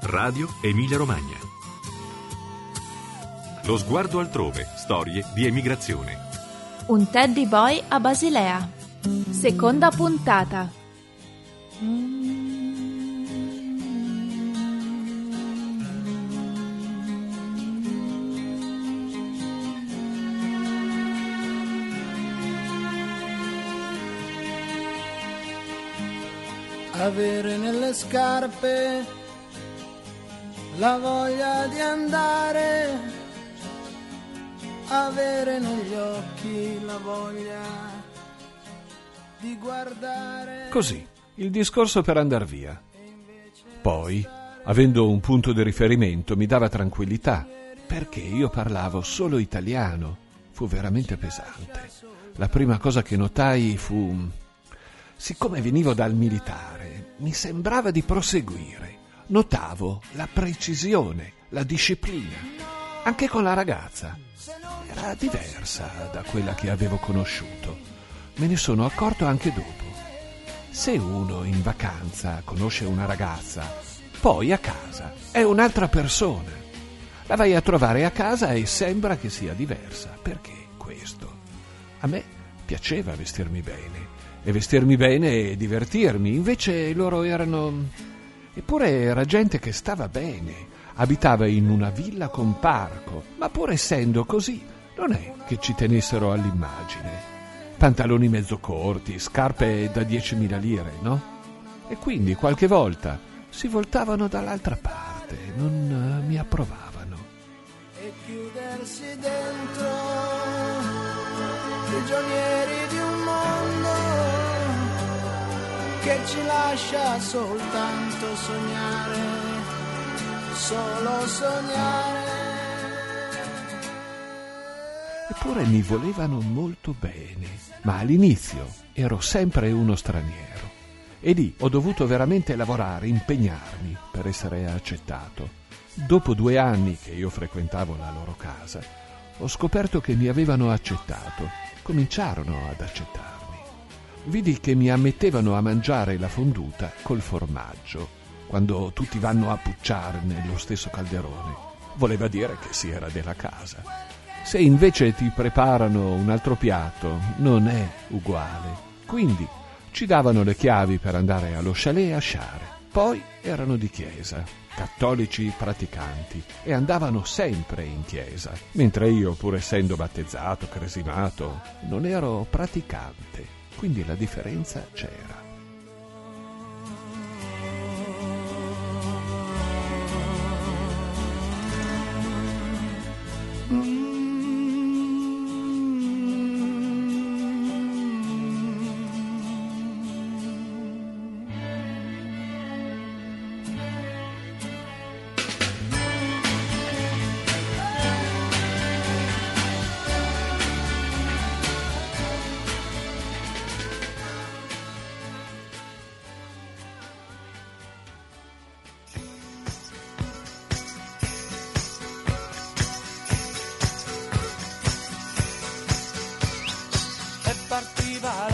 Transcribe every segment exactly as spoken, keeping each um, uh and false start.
Radio Emilia Romagna. Lo sguardo altrove, storie di emigrazione. Un teddy boy a Basilea. Seconda puntata. Avere nelle scarpe la voglia di andare, avere negli occhi la voglia di guardare. Così, il discorso per andar via. Poi, avendo un punto di riferimento, mi dava tranquillità, perché io parlavo solo italiano. Fu veramente pesante. La prima cosa che notai fu... Siccome venivo dal militare, mi sembrava di proseguire. Notavo la precisione, la disciplina. Anche con la ragazza. Era diversa da quella che avevo conosciuto. Me ne sono accorto anche dopo. Se uno in vacanza conosce una ragazza, poi a casa è un'altra persona. La vai a trovare a casa e sembra che sia diversa. Perché questo? A me piaceva vestirmi bene. E vestirmi bene e divertirmi. Invece loro erano... Eppure era gente che stava bene. Abitava in una villa con parco. Ma pur essendo così, non è che ci tenessero all'immagine. Pantaloni mezzo corti, scarpe da diecimila lire, no? E quindi qualche volta si voltavano dall'altra parte. Non uh, mi approvavano. E chiudersi dentro prigionieri di un mondo che ci lascia soltanto sognare, solo sognare. Eppure mi volevano molto bene, ma all'inizio ero sempre uno straniero e lì ho dovuto veramente lavorare, impegnarmi per essere accettato. Dopo due anni che io frequentavo la loro casa, ho scoperto che mi avevano accettato, cominciarono ad accettarmi. Vidi che mi ammettevano a mangiare la fonduta col formaggio, quando tutti vanno a pucciare nello stesso calderone. Voleva dire che si era della casa. Se invece ti preparano un altro piatto, non è uguale. Quindi ci davano le chiavi per andare allo chalet a sciare. Poi erano di chiesa, cattolici praticanti, e andavano sempre in chiesa, mentre io, pur essendo battezzato, cresimato, non ero praticante. Quindi la differenza c'era. Partiva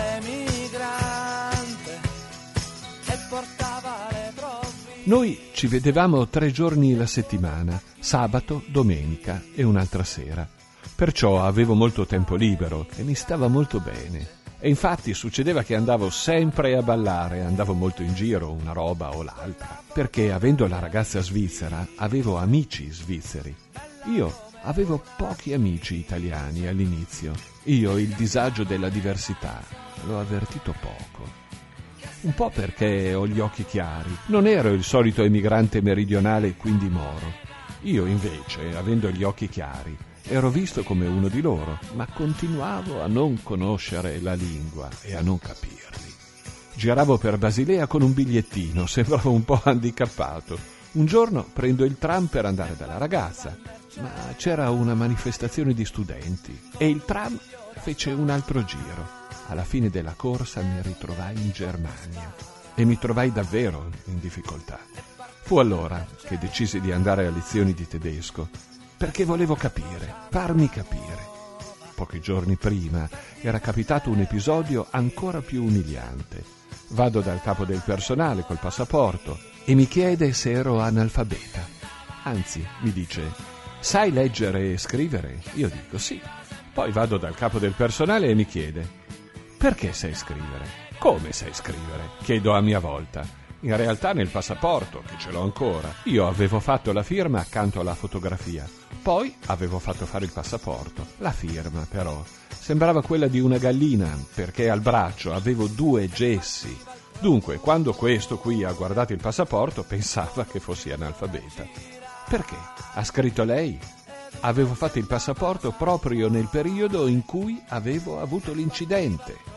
l'emigrante e portava le provviste. Noi ci vedevamo tre giorni la settimana, sabato, domenica e un'altra sera. Perciò avevo molto tempo libero e mi stava molto bene. E infatti succedeva che andavo sempre a ballare, andavo molto in giro, una roba o l'altra. Perché avendo la ragazza svizzera, avevo amici svizzeri. Io avevo pochi amici italiani all'inizio. Io il disagio della diversità l'ho avvertito poco. Un po' perché ho gli occhi chiari. Non ero il solito emigrante meridionale, quindi moro. Io invece, avendo gli occhi chiari, ero visto come uno di loro, ma continuavo a non conoscere la lingua e a non capirli. Giravo per Basilea con un bigliettino, sembravo un po' handicappato. Un giorno prendo il tram per andare dalla ragazza, ma c'era una manifestazione di studenti e il tram fece un altro giro. Alla fine della corsa mi ritrovai in Germania e mi trovai davvero in difficoltà. Fu allora che decisi di andare a lezioni di tedesco, perché volevo capire, farmi capire. Pochi giorni prima era capitato un episodio ancora più umiliante. Vado dal capo del personale col passaporto e mi chiede se ero analfabeta. Anzi, mi dice: sai leggere e scrivere? Io dico sì. Poi vado dal capo del personale e mi chiede: perché sai scrivere? Come sai scrivere? Chiedo a mia volta. In realtà nel passaporto, che ce l'ho ancora, io avevo fatto la firma accanto alla fotografia. Poi avevo fatto fare il passaporto. La firma, però, sembrava quella di una gallina, perché al braccio avevo due gessi. Dunque, quando questo qui ha guardato il passaporto, pensava che fossi analfabeta. Perché? Ha scritto lei? Avevo fatto il passaporto proprio nel periodo in cui avevo avuto l'incidente.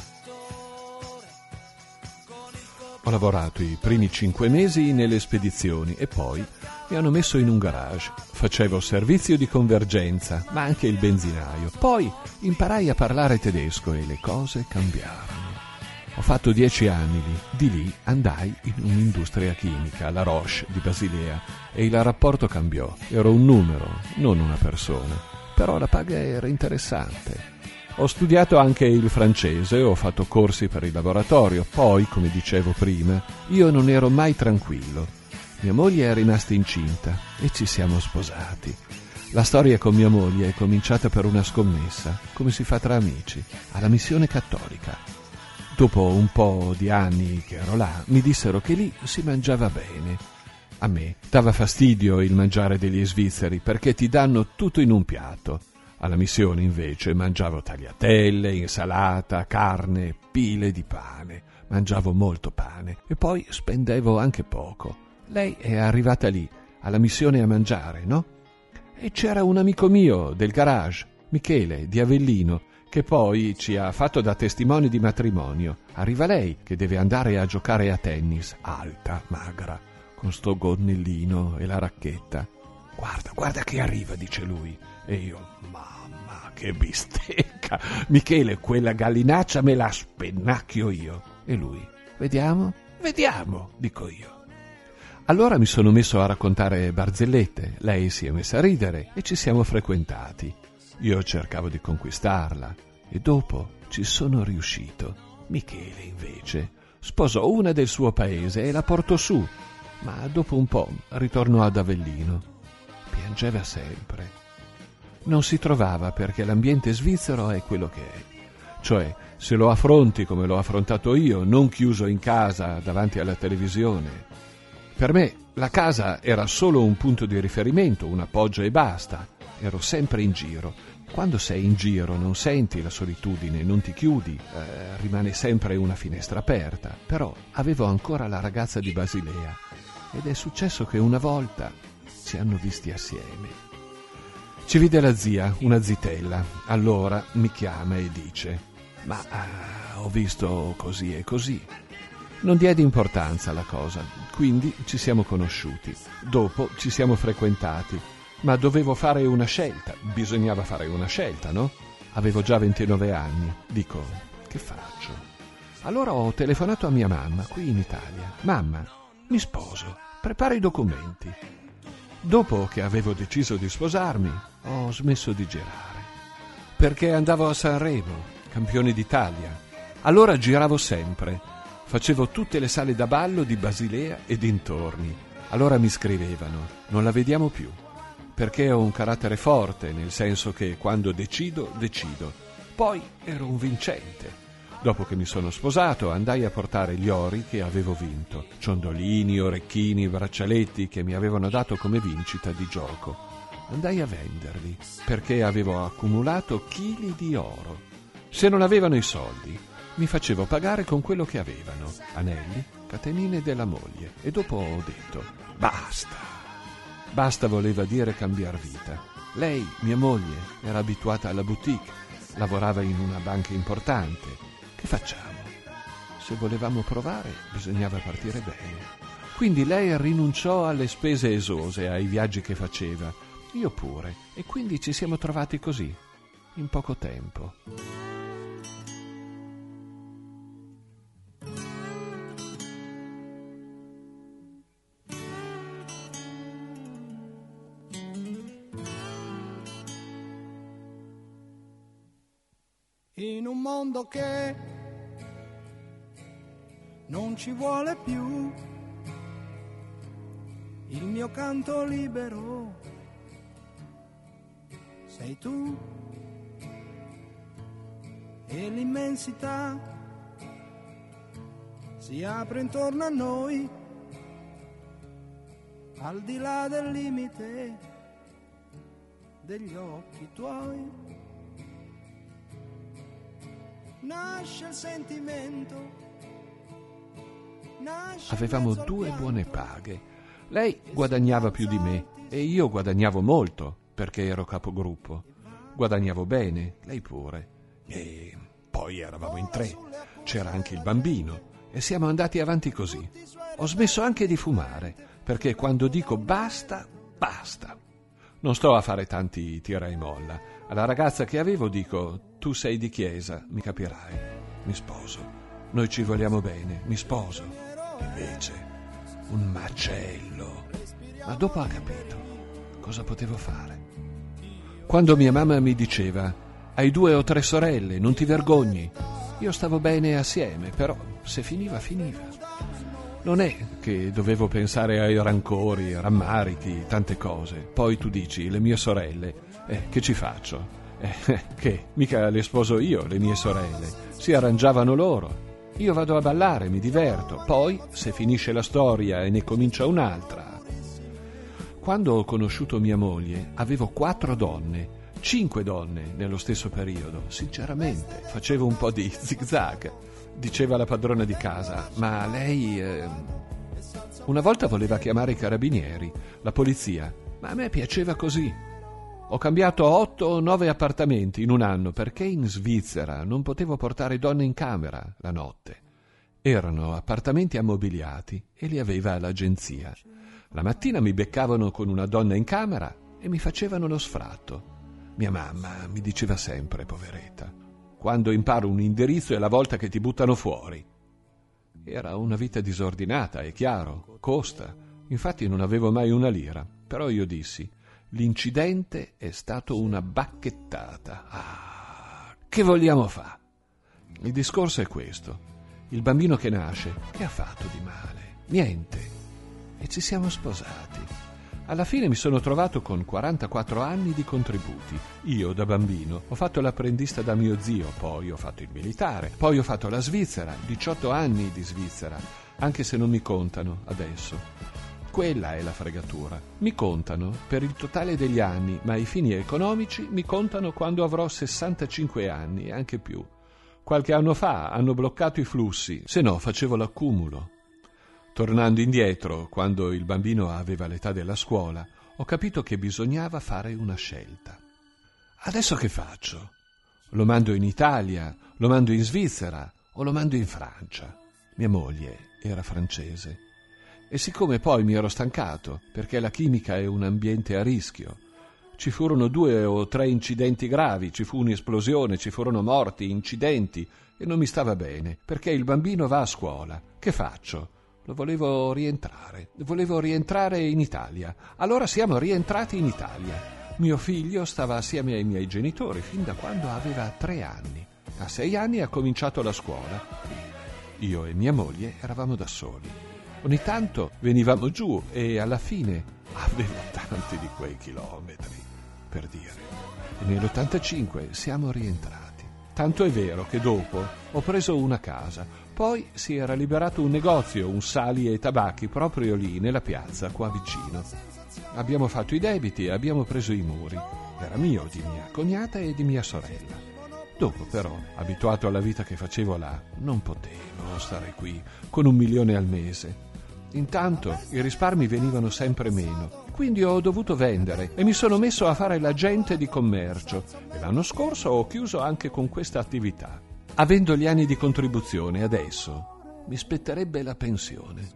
Ho lavorato i primi cinque mesi nelle spedizioni e poi mi hanno messo in un garage. Facevo servizio di convergenza, ma anche il benzinaio. Poi imparai a parlare tedesco e le cose cambiarono. Ho fatto dieci anni lì. Di lì andai in un'industria chimica, la Roche di Basilea, e il rapporto cambiò. Ero un numero, non una persona. Però la paga era interessante. Ho studiato anche il francese, ho fatto corsi per il laboratorio. Poi, come dicevo prima, io non ero mai tranquillo. Mia moglie è rimasta incinta e ci siamo sposati. La storia con mia moglie è cominciata per una scommessa, come si fa tra amici, alla missione cattolica. Dopo un po' di anni che ero là, mi dissero che lì si mangiava bene. A me dava fastidio il mangiare degli svizzeri perché ti danno tutto in un piatto. Alla missione, invece, mangiavo tagliatelle, insalata, carne, pile di pane. Mangiavo molto pane e poi spendevo anche poco. Lei è arrivata lì, alla missione a mangiare, no? E c'era un amico mio del garage, Michele, di Avellino, che poi ci ha fatto da testimone di matrimonio. Arriva lei, che deve andare a giocare a tennis, alta, magra, con sto gonnellino e la racchetta. Guarda, guarda che arriva, dice lui. E io, mamma, che bistecca! Michele, quella gallinaccia me la spennacchio io. E lui, vediamo? Vediamo, dico io. Allora mi sono messo a raccontare barzellette, lei si è messa a ridere e ci siamo frequentati. Io cercavo di conquistarla e dopo ci sono riuscito. Michele, invece, sposò una del suo paese e la portò su, ma dopo un po' ritornò ad Avellino. Piangeva sempre. Non si trovava perché l'ambiente svizzero è quello che è. Cioè, se lo affronti come l'ho affrontato io, non chiuso in casa davanti alla televisione. Per me la casa era solo un punto di riferimento, un appoggio e basta. Ero sempre in giro. Quando sei in giro non senti la solitudine, non ti chiudi, eh, rimane sempre una finestra aperta. Però avevo ancora la ragazza di Basilea ed è successo che una volta ci hanno visti assieme. Ci vide la zia, una zitella. Allora mi chiama e dice: ma ah, ho visto così e così. Non diedi importanza alla cosa, quindi ci siamo conosciuti. Dopo ci siamo frequentati, ma dovevo fare una scelta. Bisognava fare una scelta, no? Avevo già ventinove anni. Dico, che faccio? Allora ho telefonato a mia mamma, qui in Italia. Mamma, mi sposo, prepara i documenti. Dopo che avevo deciso di sposarmi, ho smesso di girare. Perché andavo a Sanremo, campione d'Italia. Allora giravo sempre. Facevo tutte le sale da ballo di Basilea e dintorni. Allora mi scrivevano: non la vediamo più. Perché ho un carattere forte, nel senso che quando decido, decido. Poi ero un vincente. Dopo che mi sono sposato, andai a portare gli ori che avevo vinto. Ciondolini, orecchini, braccialetti che mi avevano dato come vincita di gioco. Andai a venderli, perché avevo accumulato chili di oro. Se non avevano i soldi, mi facevo pagare con quello che avevano, anelli, catenine della moglie. E dopo ho detto, basta. Basta voleva dire cambiar vita. Lei, mia moglie, era abituata alla boutique, lavorava in una banca importante. Che facciamo? Se volevamo provare, bisognava partire bene. Quindi lei rinunciò alle spese esose, ai viaggi che faceva. Io pure. E quindi ci siamo trovati così, in poco tempo. In un mondo che non ci vuole più il mio canto libero, sei tu e l'immensità si apre intorno a noi, al di là del limite degli occhi tuoi. Nasce il sentimento. Nasce Avevamo due buone paghe. Lei guadagnava più di me e io guadagnavo molto perché ero capogruppo. Guadagnavo bene, lei pure. E poi eravamo in tre. C'era anche il bambino e siamo andati avanti così. Ho smesso anche di fumare perché quando dico basta, basta. Non sto a fare tanti tira e molla. Alla ragazza che avevo dico: tu sei di chiesa, mi capirai. Mi sposo. Noi ci vogliamo bene, mi sposo. Invece, un macello. Ma dopo ha capito cosa potevo fare. Quando mia mamma mi diceva: hai due o tre sorelle, non ti vergogni. Io stavo bene assieme, però se finiva, finiva. Non è che dovevo pensare ai rancori, rammarichi, tante cose. Poi tu dici, le mie sorelle, eh, che ci faccio? Eh, che mica le sposo io, le mie sorelle. Si arrangiavano loro. Io vado a ballare, mi diverto. Poi, se finisce la storia e ne comincia un'altra. Quando ho conosciuto mia moglie, avevo quattro donne, cinque donne nello stesso periodo. Sinceramente, facevo un po' di zigzag. Diceva la padrona di casa, ma lei... Eh... Una volta voleva chiamare i carabinieri, la polizia, ma a me piaceva così. Ho cambiato otto o nove appartamenti in un anno perché in Svizzera non potevo portare donne in camera la notte. Erano appartamenti ammobiliati e li aveva l'agenzia. La mattina mi beccavano con una donna in camera e mi facevano lo sfratto. Mia mamma mi diceva sempre, poveretta, quando imparo un indirizzo è la volta che ti buttano fuori. Era una vita disordinata, è chiaro, costa. Infatti non avevo mai una lira. Però io dissi, l'incidente è stato una bacchettata. Ah, che vogliamo fa? Il discorso è questo. Il bambino che nasce, che ha fatto di male? Niente. E ci siamo sposati. Alla fine mi sono trovato con quarantaquattro anni di contributi. Io, da bambino, ho fatto l'apprendista da mio zio, poi ho fatto il militare, poi ho fatto la Svizzera, diciotto anni di Svizzera, anche se non mi contano adesso. Quella è la fregatura. Mi contano per il totale degli anni, ma ai fini economici mi contano quando avrò sessantacinque anni e anche più. Qualche anno fa hanno bloccato i flussi, se no facevo l'accumulo. Tornando indietro, quando il bambino aveva l'età della scuola, ho capito che bisognava fare una scelta. Adesso che faccio? Lo mando in Italia, lo mando in Svizzera o lo mando in Francia? Mia moglie era francese. E siccome poi mi ero stancato, perché la chimica è un ambiente a rischio, ci furono due o tre incidenti gravi, ci fu un'esplosione, ci furono morti, incidenti, e non mi stava bene, perché il bambino va a scuola. Che faccio? Lo volevo rientrare, volevo rientrare in Italia. Allora siamo rientrati in Italia. Mio figlio stava assieme ai miei genitori fin da quando aveva tre anni. A sei anni ha cominciato la scuola. Io e mia moglie eravamo da soli. Ogni tanto venivamo giù e alla fine avevo tanti di quei chilometri, per dire. E nell'ottantacinque siamo rientrati. Tanto è vero che dopo ho preso una casa. Poi si era liberato un negozio, un sali e tabacchi, proprio lì, nella piazza, qua vicino. Abbiamo fatto i debiti e abbiamo preso i muri. Era mio, di mia cognata e di mia sorella. Dopo, però, abituato alla vita che facevo là, non potevo stare qui con un milione al mese. Intanto i risparmi venivano sempre meno, quindi ho dovuto vendere e mi sono messo a fare l'agente di commercio. E l'anno scorso ho chiuso anche con questa attività. Avendo gli anni di contribuzione adesso, mi spetterebbe la pensione.